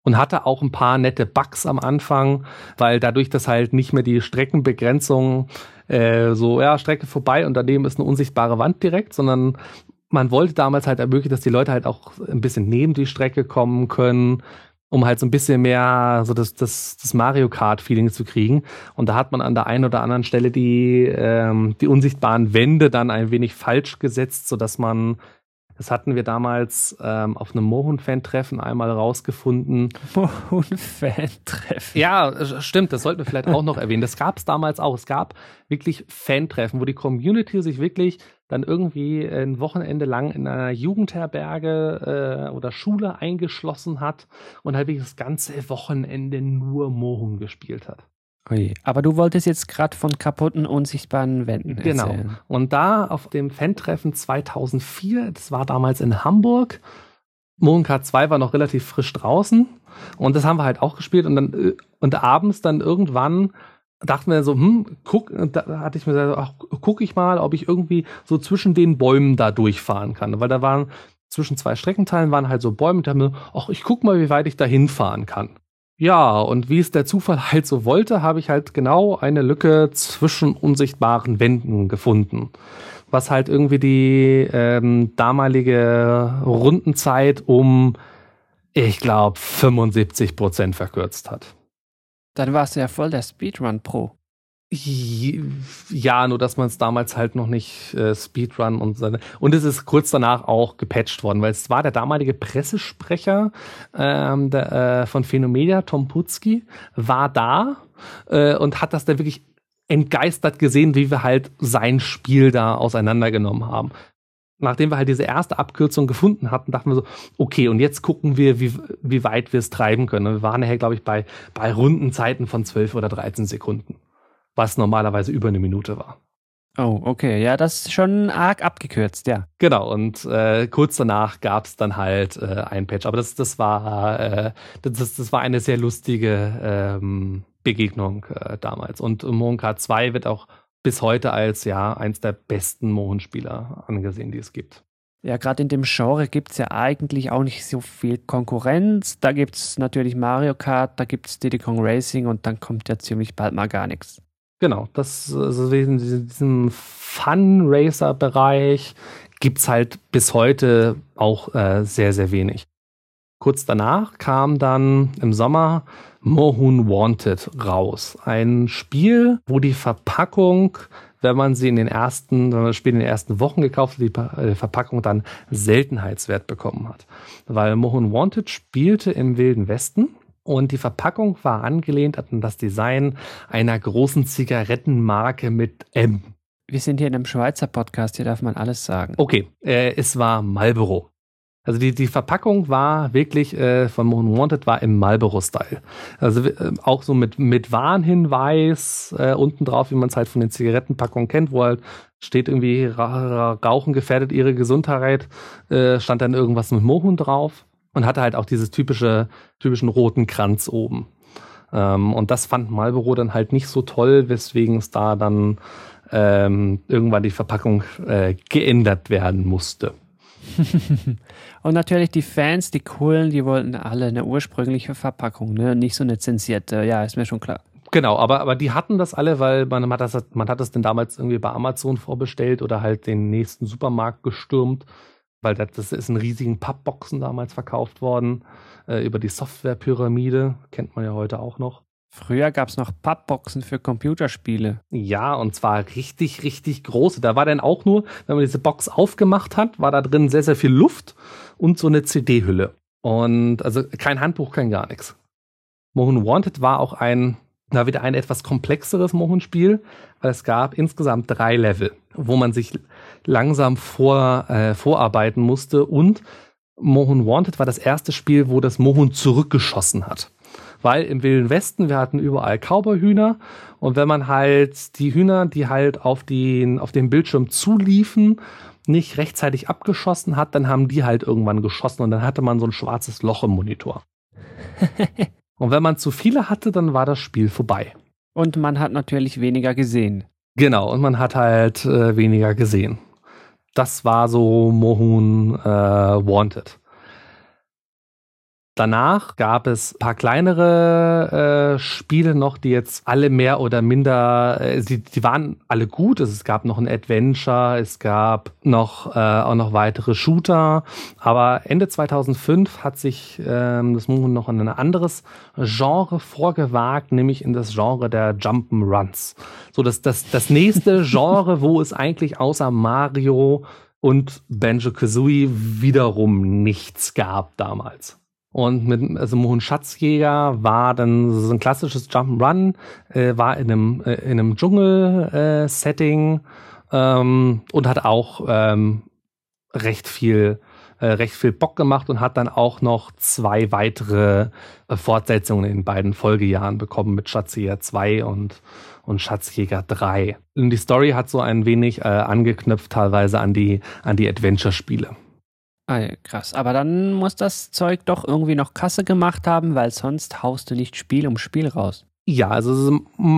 Und hatte auch ein paar nette Bugs am Anfang, weil dadurch, dass halt nicht mehr die Streckenbegrenzung äh, so, ja, Strecke vorbei und daneben ist eine unsichtbare Wand direkt, sondern man wollte damals halt ermöglichen, dass die Leute halt auch ein bisschen neben die Strecke kommen können, um halt so ein bisschen mehr so das, das, das Mario Kart-Feeling zu kriegen. Und da hat man an der einen oder anderen Stelle die, ähm, die unsichtbaren Wände dann ein wenig falsch gesetzt, sodass man, das hatten wir damals ähm, auf einem Mohun-Fan-Treffen einmal rausgefunden. Mohun-Fan-Treffen? Ja, stimmt, das sollten wir vielleicht auch noch erwähnen. Das gab es damals auch. Es gab wirklich Fan-Treffen, wo die Community sich wirklich dann irgendwie ein Wochenende lang in einer Jugendherberge äh, oder Schule eingeschlossen hat und halt wirklich das ganze Wochenende nur Mohun gespielt hat. Ui, aber du wolltest jetzt gerade von kaputten, unsichtbaren Wänden genau. erzählen. Genau. Und da auf dem Fan-Treffen zweitausendvier, das war damals in Hamburg, Mohun Kart zwei war noch relativ frisch draußen und das haben wir halt auch gespielt und dann und abends dann irgendwann dachten wir so, hm, guck, da hatte ich mir gesagt, ach, guck ich mal, ob ich irgendwie so zwischen den Bäumen da durchfahren kann, weil da waren zwischen zwei Streckenteilen waren halt so Bäume und da haben wir, ach, ich guck mal, wie weit ich da hinfahren kann. Ja, und wie es der Zufall halt so wollte, habe ich halt genau eine Lücke zwischen unsichtbaren Wänden gefunden. Was halt irgendwie die ähm, damalige Rundenzeit um, ich glaube, fünfundsiebzig Prozent verkürzt hat. Dann warst du ja voll der Speedrun-Pro. Ja, nur dass man es damals halt noch nicht äh, Speedrun und so. Und es ist kurz danach auch gepatcht worden, weil es war der damalige Pressesprecher ähm, der, äh, von Phenomedia, Tom Putzki, war da äh, und hat das dann wirklich entgeistert gesehen, wie wir halt sein Spiel da auseinandergenommen haben. Nachdem wir halt diese erste Abkürzung gefunden hatten, dachten wir so, okay, und jetzt gucken wir, wie, wie weit wir es treiben können. Und wir waren nachher, glaube ich, bei, bei Rundenzeiten von zwölf oder dreizehn Sekunden. Was normalerweise über eine Minute war. Oh, okay. Ja, das ist schon arg abgekürzt, ja. Genau, und äh, kurz danach gab es dann halt äh, ein Patch. Aber das, das, war, äh, das, das war eine sehr lustige ähm, Begegnung äh, damals. Und Mohun Kart zwei wird auch bis heute als ja eins der besten Mohun-Spieler angesehen, die es gibt. Ja, gerade in dem Genre gibt es ja eigentlich auch nicht so viel Konkurrenz. Da gibt es natürlich Mario Kart, da gibt es Diddy Kong Racing und dann kommt ja ziemlich bald mal gar nichts. Genau, das also in diesem Fun-Racer-Bereich gibt es halt bis heute auch äh, sehr, sehr wenig. Kurz danach kam dann im Sommer Mohun Wanted raus. Ein Spiel, wo die Verpackung, wenn man sie in den ersten, wenn man das Spiel in den ersten Wochen gekauft hat, die Verpackung dann Seltenheitswert bekommen hat. Weil Mohun Wanted spielte im Wilden Westen. Und die Verpackung war angelehnt an das Design einer großen Zigarettenmarke mit M. Wir sind hier in einem Schweizer Podcast, hier darf man alles sagen. Okay, äh, es war Marlboro. Also die, die Verpackung war wirklich äh, von Mohun Wanted war im Marlboro-Style. Also äh, auch so mit, mit Warnhinweis äh, unten drauf, wie man es halt von den Zigarettenpackungen kennt, wo halt steht irgendwie Ra- Rauchen gefährdet ihre Gesundheit, äh, stand dann irgendwas mit Mohun drauf. Und hatte halt auch dieses typische, typischen roten Kranz oben. Ähm, und das fand Marlboro dann halt nicht so toll, weswegen es da dann ähm, irgendwann die Verpackung äh, geändert werden musste. Und natürlich die Fans, die coolen, die wollten alle eine ursprüngliche Verpackung, ne? Nicht so eine zensierte, ja, ist mir schon klar. Genau, aber, aber die hatten das alle, weil man, man, hat das, man hat das dann damals irgendwie bei Amazon vorbestellt oder halt den nächsten Supermarkt gestürmt. Weil das, das ist in riesigen Pappboxen damals verkauft worden, äh, über die Softwarepyramide, kennt man ja heute auch noch. Früher gab es noch Pappboxen für Computerspiele. Ja, und zwar richtig, richtig große. Da war dann auch nur, wenn man diese Box aufgemacht hat, war da drin sehr, sehr viel Luft und so eine C D-Hülle. Und also kein Handbuch, kein gar nichts. Mohun Wanted war auch ein, na wieder ein etwas komplexeres Mohun-Spiel, weil es gab insgesamt drei Level, wo man sich langsam vor, äh, vorarbeiten musste. Und Mohun Wanted war das erste Spiel, wo das Mohun zurückgeschossen hat. Weil im Wilden Westen, wir hatten überall Cowboy-Hühner. Und wenn man halt die Hühner, die halt auf den, auf den Bildschirm zuliefen, nicht rechtzeitig abgeschossen hat, dann haben die halt irgendwann geschossen. Und dann hatte man so ein schwarzes Loch im Monitor. Und wenn man zu viele hatte, dann war das Spiel vorbei. Und man hat natürlich weniger gesehen. Genau, und man hat halt äh, weniger gesehen. Das war so Mohun äh, Wanted. Danach gab es ein paar kleinere äh, Spiele noch, die jetzt alle mehr oder minder, äh, die, die waren alle gut. Also es gab noch ein Adventure, es gab noch äh, auch noch weitere Shooter. Aber Ende zweitausendfünf hat sich ähm, das Moonhuhn noch in ein anderes Genre vorgewagt, nämlich in das Genre der Jump'n'Runs. So das, das, das nächste Genre, wo es eigentlich außer Mario und Banjo-Kazooie wiederum nichts gab damals. Und mit also Moonhuhn Schatzjäger war dann so ein klassisches Jump'n'Run, äh, war in einem, äh, in einem Dschungel-Setting äh, ähm, und hat auch ähm, recht viel äh, recht viel Bock gemacht und hat dann auch noch zwei weitere äh, Fortsetzungen in beiden Folgejahren bekommen mit Schatzjäger zwei und, und Schatzjäger drei. Und die Story hat so ein wenig äh, angeknüpft teilweise an die, an die Adventure-Spiele. Ah, ja, krass. Aber dann muss das Zeug doch irgendwie noch Kasse gemacht haben, weil sonst haust du nicht Spiel um Spiel raus. Ja, also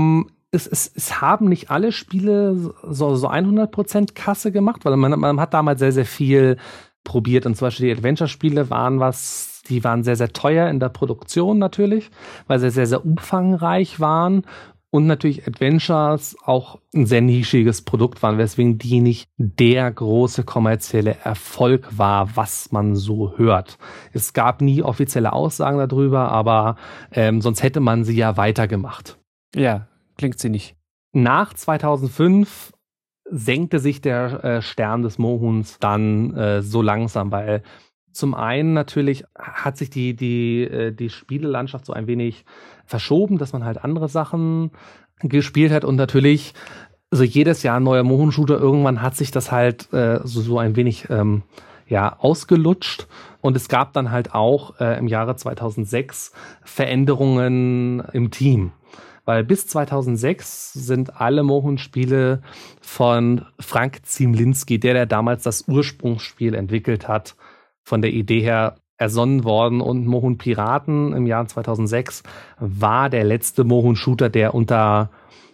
es, es, es haben nicht alle Spiele so, so hundert Prozent Kasse gemacht, weil man, man hat damals sehr, sehr viel probiert. Und zum Beispiel die Adventure-Spiele waren was, die waren sehr, sehr teuer in der Produktion natürlich, weil sie sehr, sehr umfangreich waren. Und natürlich Adventures auch ein sehr nischiges Produkt waren, weswegen die nicht der große kommerzielle Erfolg war, was man so hört. Es gab nie offizielle Aussagen darüber, aber ähm, sonst hätte man sie ja weitergemacht. Ja, klingt sie nicht. Nach zweitausendfünf senkte sich der äh, Stern des Mohuns dann äh, so langsam, weil zum einen natürlich hat sich die, die, äh, die Spielelandschaft so ein wenig verschoben, dass man halt andere Sachen gespielt hat und natürlich also jedes Jahr ein neuer Mohuhn-Shooter, irgendwann hat sich das halt äh, so, so ein wenig ähm, ja, ausgelutscht und es gab dann halt auch äh, im Jahre zweitausendsechs Veränderungen im Team. Weil bis zweitausendsechs sind alle Mohuhn-Spiele von Frank Ziemlinski, der, der damals das Ursprungsspiel entwickelt hat, von der Idee her ersonnen worden. Und Mohuhn Piraten im Jahr zweitausendsechs war der letzte Mohuhn-Shooter, der unter,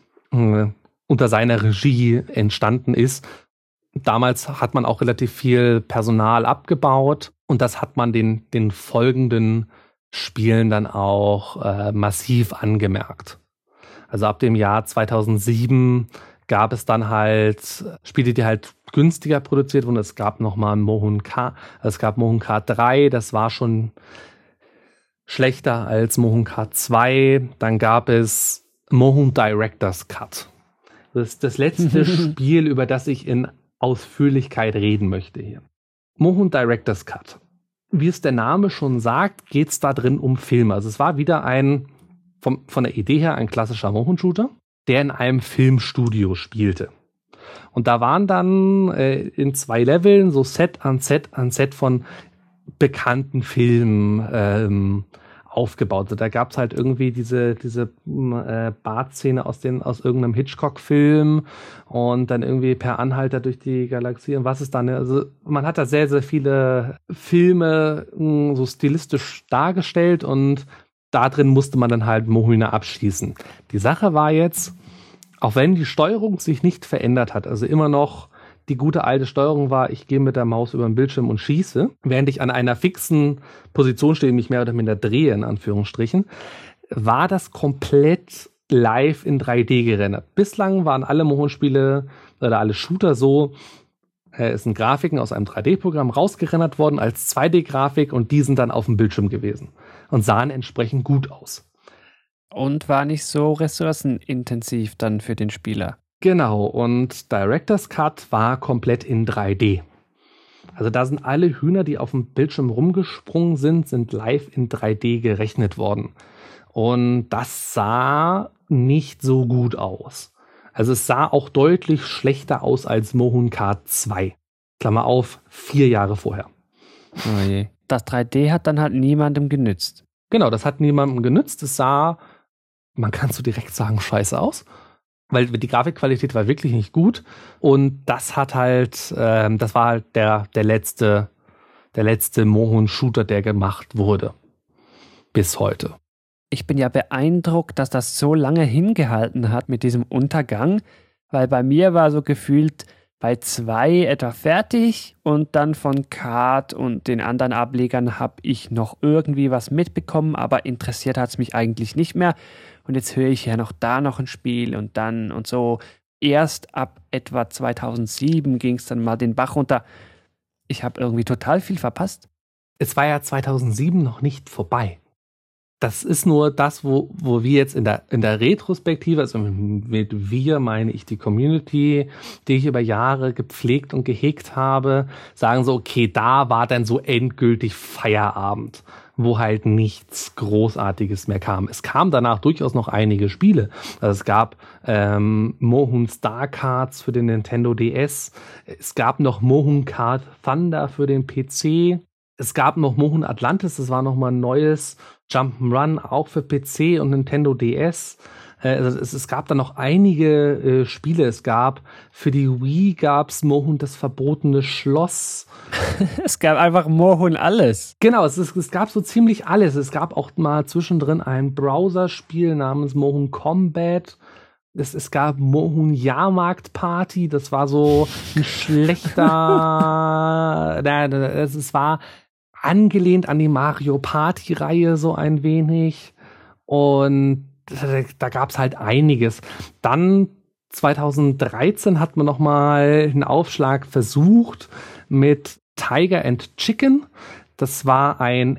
äh, unter seiner Regie entstanden ist. Damals hat man auch relativ viel Personal abgebaut und das hat man den, den folgenden Spielen dann auch äh, massiv angemerkt. Also ab dem Jahr zweitausendsieben gab es dann halt Spiele, die halt günstiger produziert wurden. Es gab nochmal Mohuhn K, es gab Mohuhn K drei, das war schon schlechter als Mohuhn K zwei. Dann gab es Mohuhn Director's Cut. Das ist das letzte Spiel, über das ich in Ausführlichkeit reden möchte hier. Mohuhn Director's Cut. Wie es der Name schon sagt, geht es da drin um Filme. Also es war wieder ein Vom, von der Idee her ein klassischer Mohuhn-Shooter, der in einem Filmstudio spielte. Und da waren dann äh, in zwei Leveln so Set an Set an Set von bekannten Filmen ähm, aufgebaut. Also da gab es halt irgendwie diese, diese äh, Bartszene aus, den, aus irgendeinem Hitchcock-Film und dann irgendwie Per Anhalter durch die Galaxie und was ist dann. Also man hat da sehr, sehr viele Filme mh, so stilistisch dargestellt und da drin musste man dann halt Mohuhner abschießen. Die Sache war jetzt, auch wenn die Steuerung sich nicht verändert hat, also immer noch die gute alte Steuerung war, ich gehe mit der Maus über den Bildschirm und schieße, während ich an einer fixen Position stehe, mich mehr oder minder drehe, in Anführungsstrichen, war das komplett live in drei D gerendert. Bislang waren alle Mohuhn-Spiele oder alle Shooter so, es sind Grafiken aus einem drei D-Programm rausgerendert worden als zwei D-Grafik und die sind dann auf dem Bildschirm gewesen und sahen entsprechend gut aus. Und war nicht so ressourcenintensiv dann für den Spieler. Genau, und Director's Cut war komplett in drei D. Also da sind alle Hühner, die auf dem Bildschirm rumgesprungen sind, sind live in drei D gerechnet worden. Und das sah nicht so gut aus. Also es sah auch deutlich schlechter aus als Mohuhn K zwei. Klammer auf, vier Jahre vorher. Oh je. Das drei D hat dann halt niemandem genützt. Genau, das hat niemandem genützt. Es sah, man kann so direkt sagen, scheiße aus. Weil die Grafikqualität war wirklich nicht gut. Und das hat halt, ähm, das war halt der, der letzte, der letzte Mohuhn-Shooter, der gemacht wurde. Bis heute. Ich bin ja beeindruckt, dass das so lange hingehalten hat mit diesem Untergang, weil bei mir war so gefühlt bei zwei etwa fertig und dann von Kart und den anderen Ablegern habe ich noch irgendwie was mitbekommen, aber interessiert hat es mich eigentlich nicht mehr. Und jetzt höre ich ja noch da noch ein Spiel und dann und so. Erst ab etwa zweitausendsieben ging es dann mal den Bach runter. Ich habe irgendwie total viel verpasst. Es war ja zweitausendsieben noch nicht vorbei. Das ist nur das, wo, wo wir jetzt in der, in der Retrospektive, also mit wir meine ich die Community, die ich über Jahre gepflegt und gehegt habe, sagen so, okay, da war dann so endgültig Feierabend, wo halt nichts Großartiges mehr kam. Es kam danach durchaus noch einige Spiele. Also es gab ähm, Mohun Star Cards für den Nintendo D S, es gab noch Mohun Card Thunder für den P C, es gab noch Mohun Atlantis, das war nochmal ein neues Jump'n'Run, auch für P C und Nintendo D S. Äh, also es, es gab da noch einige äh, Spiele. Es gab für die Wii gab's Mohun das verbotene Schloss. Es gab einfach Mohun alles. Genau, es, es, es gab so ziemlich alles. Es gab auch mal zwischendrin ein Browserspiel namens Mohun Combat. Es, es gab Mohun Jahrmarkt Party. Das war so ein schlechter... es, es war angelehnt an die Mario Party-Reihe so ein wenig. Und da, da gab es halt einiges. Dann zweitausenddreizehn hat man noch mal einen Aufschlag versucht mit Tiger and Chicken. Das war ein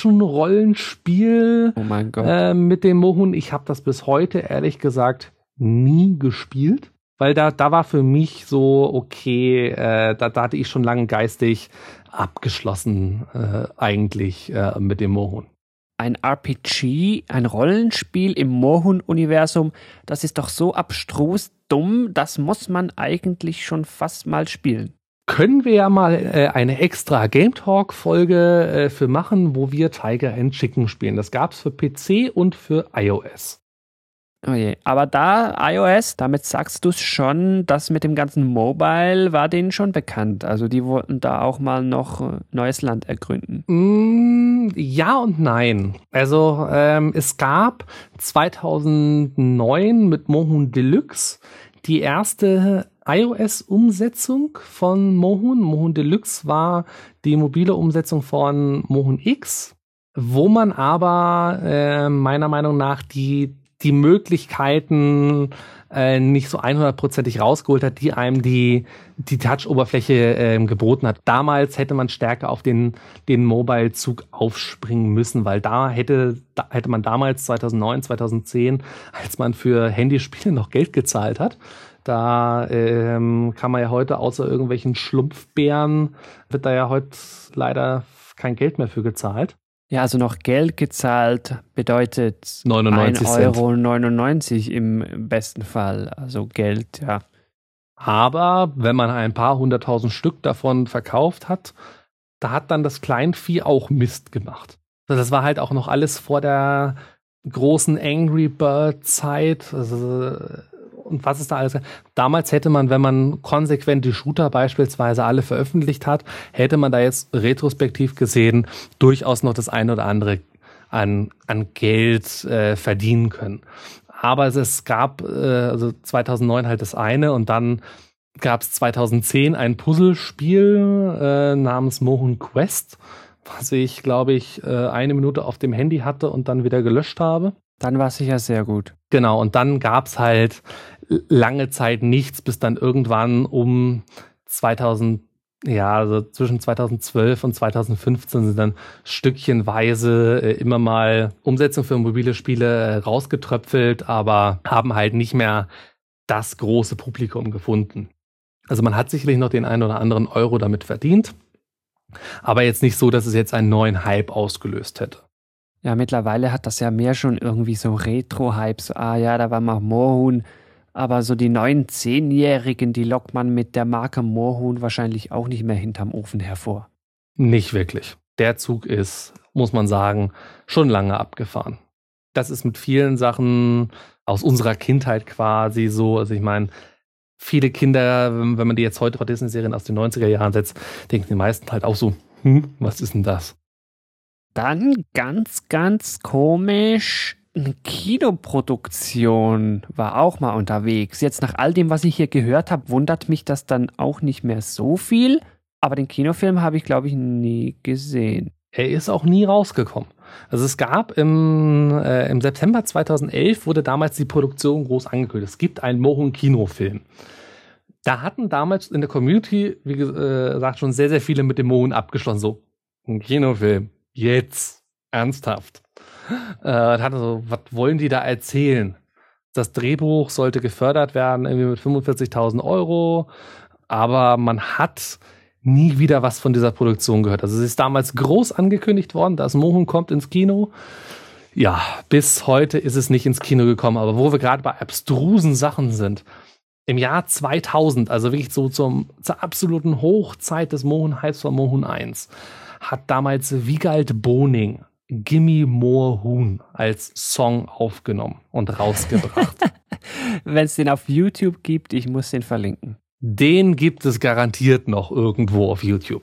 Action-Rollenspiel oh mein Gott. Äh, mit dem Mohun. Ich habe das bis heute, ehrlich gesagt, nie gespielt. Weil da, da war für mich so, okay, äh, da, da hatte ich schon lange geistig abgeschlossen äh, eigentlich äh, mit dem Mohun. Ein R P G, ein Rollenspiel im Mohun-Universum, das ist doch so abstrus dumm, das muss man eigentlich schon fast mal spielen. Können wir ja mal äh, eine extra Game Talk-Folge äh, für machen, wo wir Tiger and Chicken spielen. Das gab's für P C und für iOS. Oh je. Aber da iOS, damit sagst du es schon, das mit dem ganzen Mobile war denen schon bekannt. Also die wollten da auch mal noch äh, neues Land ergründen. Mm, ja und nein. Also ähm, es gab zweitausendneun mit Mohun Deluxe die erste iOS-Umsetzung von Mohun. Mohun Deluxe war die mobile Umsetzung von Mohun X, wo man aber äh, meiner Meinung nach die die Möglichkeiten äh, nicht so hundertprozentig rausgeholt hat, die einem die, die Touch-Oberfläche äh, geboten hat. Damals hätte man stärker auf den, den Mobile-Zug aufspringen müssen, weil da hätte, da hätte man damals zweitausendneun, zweitausendzehn, als man für Handyspiele noch Geld gezahlt hat, da ähm, kann man ja heute außer irgendwelchen Schlumpfbären, wird da ja heute leider kein Geld mehr für gezahlt. Ja, also noch Geld gezahlt bedeutet neunundneunzig ein Euro neunundneunzig im besten Fall. Also Geld, ja. Aber wenn man ein paar hunderttausend Stück davon verkauft hat, da hat dann das Kleinvieh auch Mist gemacht. Also das war halt auch noch alles vor der großen Angry Bird Zeit. Also, und was ist da alles? Damals hätte man, wenn man konsequent die Shooter beispielsweise alle veröffentlicht hat, hätte man da jetzt retrospektiv gesehen durchaus noch das eine oder andere an, an Geld äh, verdienen können. Aber es, es gab äh, also zweitausendneun halt das eine und dann gab es zweitausendzehn ein Puzzlespiel äh, namens Mohun Quest, was ich, glaube ich, äh, eine Minute auf dem Handy hatte und dann wieder gelöscht habe. Dann war es sicher sehr gut. Genau, und dann gab es halt lange Zeit nichts, bis dann irgendwann um zweitausend, ja, also zwischen zweitausendzwölf und zweitausendfünfzehn sind dann stückchenweise äh, immer mal Umsetzungen für mobile Spiele äh, rausgetröpfelt, aber haben halt nicht mehr das große Publikum gefunden. Also man hat sicherlich noch den einen oder anderen Euro damit verdient, aber jetzt nicht so, dass es jetzt einen neuen Hype ausgelöst hätte. Ja, mittlerweile hat das ja mehr schon irgendwie so Retro-Hype. So, ah ja, da war mal Mohun. Aber so die neuen Zehnjährigen, die lockt man mit der Marke Mohun wahrscheinlich auch nicht mehr hinterm Ofen hervor. Nicht wirklich. Der Zug ist, muss man sagen, schon lange abgefahren. Das ist mit vielen Sachen aus unserer Kindheit quasi so. Also ich meine, viele Kinder, wenn man die jetzt heute bei Disney-Serien aus den neunziger Jahren setzt, denken die meisten halt auch so, hm, was ist denn das? Dann ganz, ganz komisch, eine Kinoproduktion war auch mal unterwegs. Jetzt nach all dem, was ich hier gehört habe, wundert mich das dann auch nicht mehr so viel. Aber den Kinofilm habe ich, glaube ich, nie gesehen. Er ist auch nie rausgekommen. Also es gab im, äh, im September zweitausendelf wurde damals die Produktion groß angekündigt. Es gibt einen Mohun-Kinofilm. Da hatten damals in der Community, wie gesagt, schon sehr, sehr viele mit dem Mohun abgeschlossen. So, ein Kinofilm, jetzt, ernsthaft. Äh, da hatte so, was wollen die da erzählen? Das Drehbuch sollte gefördert werden, irgendwie mit fünfundvierzigtausend Euro. Aber man hat nie wieder was von dieser Produktion gehört. Also es ist damals groß angekündigt worden, dass Mohun kommt ins Kino. Ja, bis heute ist es nicht ins Kino gekommen. Aber wo wir gerade bei abstrusen Sachen sind, im Jahr zweitausend, also wirklich so zum, zur absoluten Hochzeit des Mohun-Hypes von Mohun eins, hat damals Wiegald Boning Gimme More Huhn als Song aufgenommen und rausgebracht. Wenn es den auf YouTube gibt, ich muss den verlinken. Den gibt es garantiert noch irgendwo auf YouTube.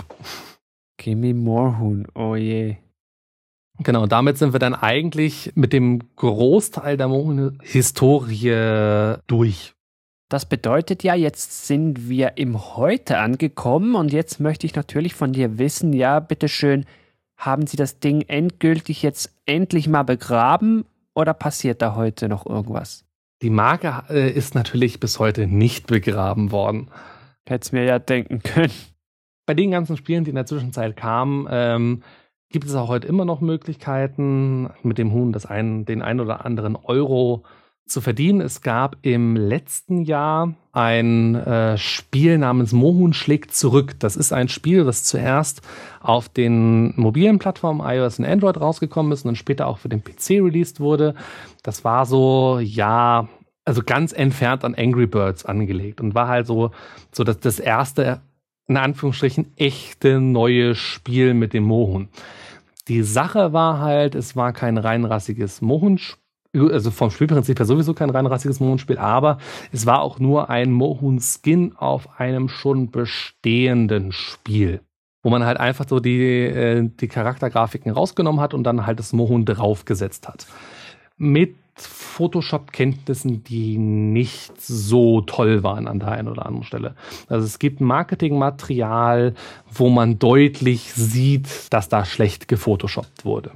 Gimme More Huhn, oh je. Genau, und damit sind wir dann eigentlich mit dem Großteil der Mohun-Historie durch. Das bedeutet ja, jetzt sind wir im Heute angekommen und jetzt möchte ich natürlich von dir wissen, ja, bitteschön, haben Sie das Ding endgültig jetzt endlich mal begraben oder passiert da heute noch irgendwas? Die Marke äh, ist natürlich bis heute nicht begraben worden. Hätt's mir ja denken können. Bei den ganzen Spielen, die in der Zwischenzeit kamen, ähm, gibt es auch heute immer noch Möglichkeiten, mit dem Huhn das einen, den ein oder anderen Euro zu verdienen. Es gab im letzten Jahr ein äh, Spiel namens Mohun schlägt zurück. Das ist ein Spiel, das zuerst auf den mobilen Plattformen iOS und Android rausgekommen ist und dann später auch für den P C released wurde. Das war so, ja, also ganz entfernt an Angry Birds angelegt und war halt so, so das, das erste, in Anführungsstrichen, echte neue Spiel mit dem Mohun. Die Sache war halt, es war kein reinrassiges Mohun-Spiel, also vom Spielprinzip her sowieso kein reinrassiges Mohun-Spiel, aber es war auch nur ein Mohun-Skin auf einem schon bestehenden Spiel, wo man halt einfach so die, äh, die Charaktergrafiken rausgenommen hat und dann halt das Mohun draufgesetzt hat. Mit Photoshop-Kenntnissen, die nicht so toll waren an der einen oder anderen Stelle. Also es gibt Marketingmaterial, wo man deutlich sieht, dass da schlecht gefotoshoppt wurde.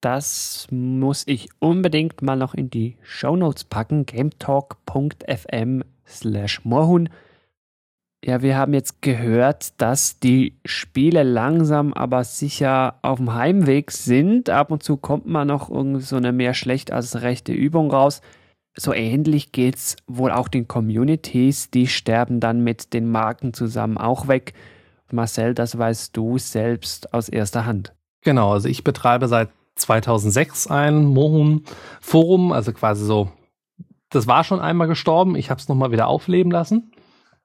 Das muss ich unbedingt mal noch in die Shownotes packen. gametalk.fm slash Mohun. Ja, wir haben jetzt gehört, dass die Spiele langsam aber sicher auf dem Heimweg sind. Ab und zu kommt mal noch irgend so eine mehr schlecht als rechte Übung raus. So ähnlich geht's wohl auch den Communities. Die sterben dann mit den Marken zusammen auch weg. Marcel, das weißt du selbst aus erster Hand. Genau, also ich betreibe seit zweitausendsechs ein Mohun-Forum, also quasi so, das war schon einmal gestorben, ich habe es nochmal wieder aufleben lassen.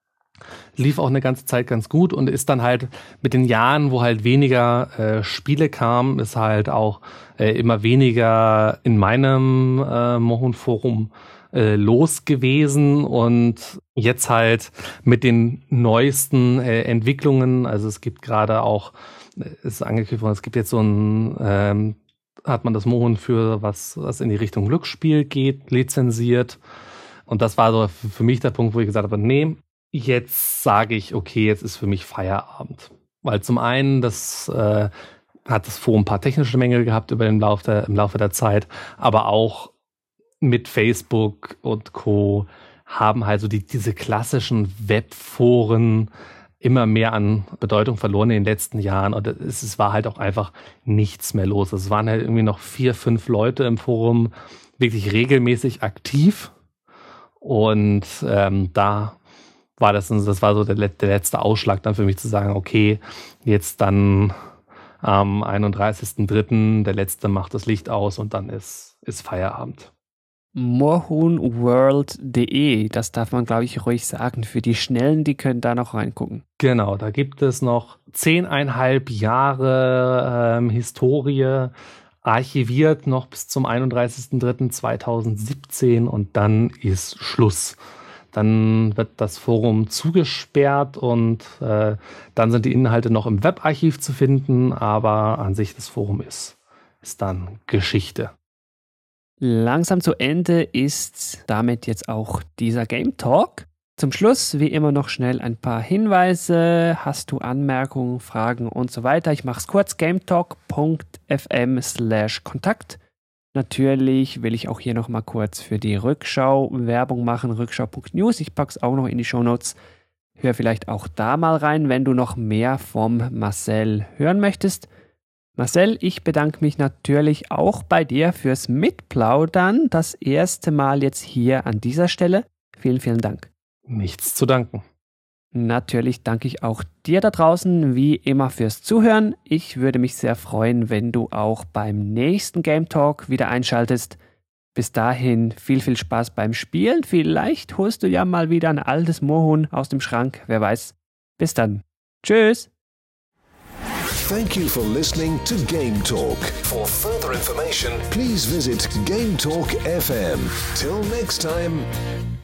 Lief auch eine ganze Zeit ganz gut und ist dann halt mit den Jahren, wo halt weniger äh, Spiele kamen, ist halt auch äh, immer weniger in meinem äh, Mohun-Forum äh, los gewesen und jetzt halt mit den neuesten äh, Entwicklungen, also es gibt gerade auch, ist angekündigt worden, es gibt jetzt so ein ähm, hat man das Mohun für was, was in die Richtung Glücksspiel geht, lizenziert. Und das war so für mich der Punkt, wo ich gesagt habe, nee, jetzt sage ich, okay, jetzt ist für mich Feierabend. Weil zum einen, das äh, hat das Forum ein paar technische Mängel gehabt über den Lauf der, im Laufe der Zeit, aber auch mit Facebook und Co. haben halt so die, diese klassischen Webforen immer mehr an Bedeutung verloren in den letzten Jahren und es, es war halt auch einfach nichts mehr los. Es waren halt irgendwie noch vier, fünf Leute im Forum wirklich regelmäßig aktiv und ähm, da war das, das war so der, der letzte Ausschlag dann für mich zu sagen, okay, jetzt dann am einunddreißigsten dritten der letzte macht das Licht aus und dann ist, ist Feierabend. mohunworld punkt de, das darf man, glaube ich, ruhig sagen. Für die Schnellen, die können da noch reingucken. Genau, da gibt es noch zehneinhalb Jahre ähm, Historie, archiviert noch bis zum einunddreißigsten dritten zweitausendsiebzehn und dann ist Schluss. Dann wird das Forum zugesperrt und äh, dann sind die Inhalte noch im Webarchiv zu finden, aber an sich das Forum ist, ist dann Geschichte. Langsam zu Ende ist damit jetzt auch dieser Game Talk. Zum Schluss wie immer noch schnell ein paar Hinweise. Hast du Anmerkungen, Fragen und so weiter? Ich mache es kurz. gametalk.fm slash Kontakt. Natürlich will ich auch hier nochmal kurz für die Rückschau Werbung machen. Rückschau Punkt news. Ich packe es auch noch in die Shownotes. Hör vielleicht auch da mal rein, wenn du noch mehr vom Marcel hören möchtest. Marcel, ich bedanke mich natürlich auch bei dir fürs Mitplaudern. Das erste Mal jetzt hier an dieser Stelle. Vielen, vielen Dank. Nichts zu danken. Natürlich danke ich auch dir da draußen, wie immer, fürs Zuhören. Ich würde mich sehr freuen, wenn du auch beim nächsten Game Talk wieder einschaltest. Bis dahin viel, viel Spaß beim Spielen. Vielleicht holst du ja mal wieder ein altes Moorhuhn aus dem Schrank. Wer weiß. Bis dann. Tschüss. Thank you for listening to Game Talk. For further information, please visit Game Talk F M. Till next time.